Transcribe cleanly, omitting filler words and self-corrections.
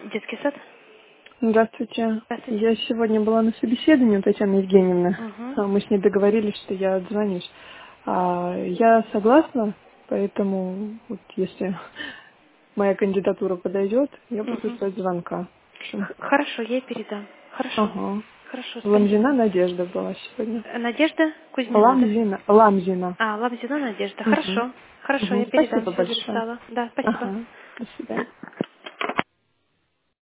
Детский сад? Здравствуйте. Здравствуйте. Я сегодня была на собеседовании у Татьяны Евгеньевны. Угу. Мы с ней договорились, что я отзвонюсь. Я согласна, поэтому вот если моя кандидатура подойдет, я буду Угу. ждать звонка. В общем, Хорошо, я ей передам. Хорошо. ага. Хорошо, Ламзина спасибо. Надежда была сегодня. Надежда Кузьмина, да? Ламзина. Ламзина Надежда. Мгм. Хорошо. Хорошо, Мгм. я передам, Спасибо все большое. записала. Да, спасибо. Ага. До свидания.